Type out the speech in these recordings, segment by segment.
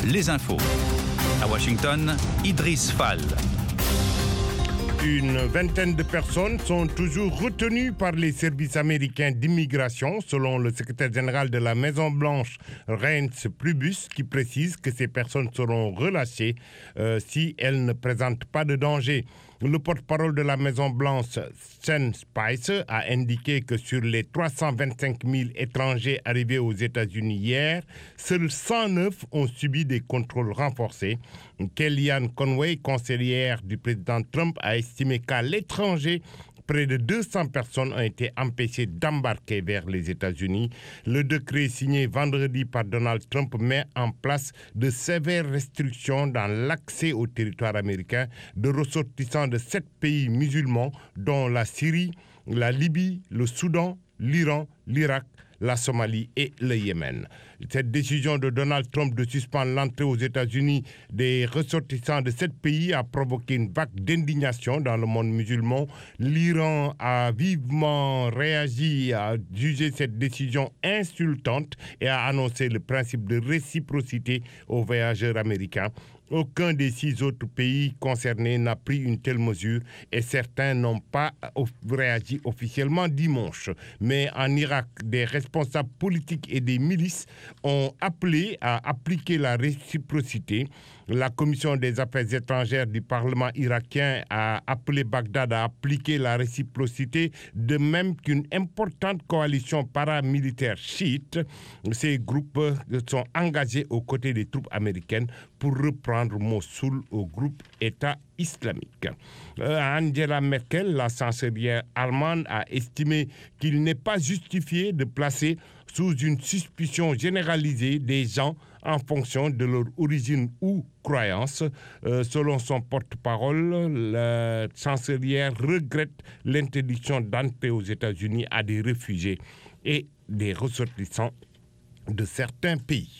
les infos. À Washington, Idriss Fall. Une vingtaine de personnes sont toujours retenues par les services américains d'immigration, selon le secrétaire général de la Maison-Blanche, Reince Priebus, qui précise que ces personnes seront relâchées si elles ne présentent pas de danger. Le porte-parole de la Maison-Blanche, Sean Spicer, a indiqué que sur les 325 000 étrangers arrivés aux États-Unis hier, seuls 109 ont subi des contrôles renforcés. Kellyanne Conway, conseillère du président Trump, a estimé qu'à l'étranger, près de 200 personnes ont été empêchées d'embarquer vers les États-Unis. Le décret signé vendredi par Donald Trump met en place de sévères restrictions dans l'accès au territoire américain de ressortissants de 7 pays musulmans, dont la Syrie, la Libye, le Soudan, l'Iran, l'Irak, la Somalie et le Yémen. Cette décision de Donald Trump de suspendre l'entrée aux États-Unis des ressortissants de 7 pays a provoqué une vague d'indignation dans le monde musulman. L'Iran a vivement réagi, a jugé cette décision insultante et a annoncé le principe de réciprocité aux voyageurs américains. Aucun des 6 autres pays concernés n'a pris une telle mesure et certains n'ont pas réagi officiellement dimanche. Mais en Irak, des responsables politiques et des milices ont appelé à appliquer la réciprocité. La commission des affaires étrangères du Parlement irakien a appelé Bagdad à appliquer la réciprocité, de même qu'une importante coalition paramilitaire chiite. Ces groupes sont engagés aux côtés des troupes américaines pour reprendre Mossoul au groupe État islamique. Angela Merkel, la chancelière allemande, a estimé qu'il n'est pas justifié de placer sous une suspicion généralisée des gens en fonction de leur origine ou croyance. Selon son porte-parole, la chancelière regrette l'interdiction d'entrer aux États-Unis à des réfugiés et des ressortissants de certains pays.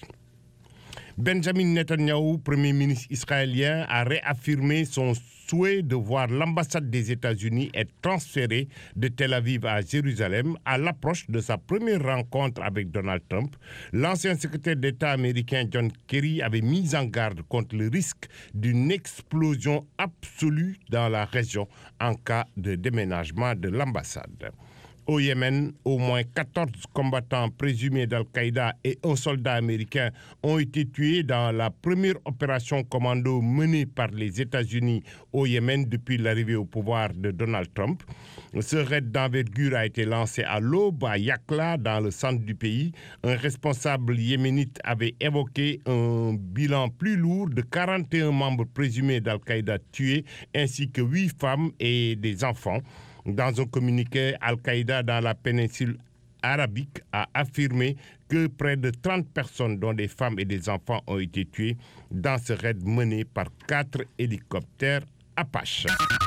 Benjamin Netanyahu, Premier ministre israélien, a réaffirmé son souhait de voir l'ambassade des États-Unis être transférée de Tel Aviv à Jérusalem à l'approche de sa première rencontre avec Donald Trump. L'ancien secrétaire d'État américain John Kerry avait mis en garde contre le risque d'une explosion absolue dans la région en cas de déménagement de l'ambassade. Au Yémen, au moins 14 combattants présumés d'Al-Qaïda et un soldat américain ont été tués dans la première opération commando menée par les États-Unis au Yémen depuis l'arrivée au pouvoir de Donald Trump. Ce raid d'envergure a été lancé à l'aube à Yakla, dans le centre du pays. Un responsable yéménite avait évoqué un bilan plus lourd de 41 membres présumés d'Al-Qaïda tués, ainsi que 8 femmes et des enfants. Dans un communiqué, Al-Qaïda dans la péninsule arabique a affirmé que près de 30 personnes, dont des femmes et des enfants, ont été tuées dans ce raid mené par 4 hélicoptères Apache.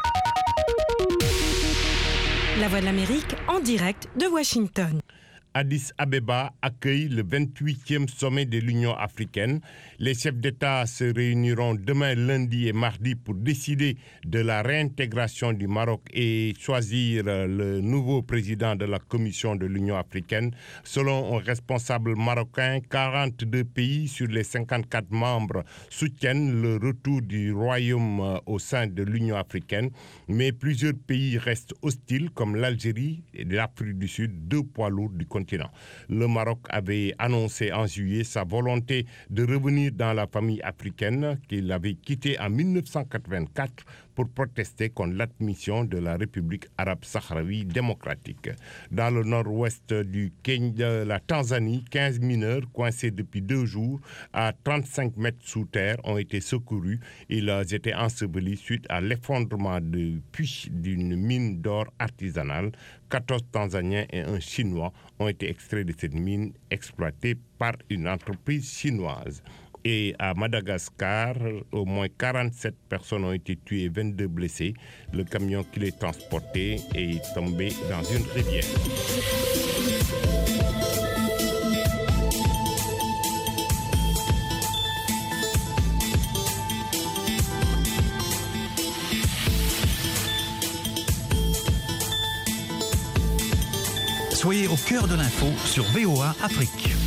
La Voix de l'Amérique en direct de Washington. Addis Abeba accueille le 28e sommet de l'Union africaine. Les chefs d'État se réuniront demain, lundi et mardi pour décider de la réintégration du Maroc et choisir le nouveau président de la Commission de l'Union africaine. Selon un responsable marocain, 42 pays sur les 54 membres soutiennent le retour du Royaume au sein de l'Union africaine, mais plusieurs pays restent hostiles, comme l'Algérie et l'Afrique du Sud, 2 poids lourds du continent. Le Maroc avait annoncé en juillet sa volonté de revenir dans la famille africaine qu'il avait quittée en 1984 pour protester contre l'admission de la République arabe sahraoui démocratique. Dans le nord-ouest du Kenya, la Tanzanie, 15 mineurs coincés depuis 2 jours à 35 mètres sous terre ont été secourus. Ils étaient ensevelis suite à l'effondrement du puits d'une mine d'or artisanale. 14 Tanzaniens et un Chinois ont été extraits de cette mine exploitée par une entreprise chinoise. Et à Madagascar, au moins 47 personnes ont été tuées et 22 blessées. Le camion qui les transportait est tombé dans une rivière. Soyez au cœur de l'info sur VOA Afrique.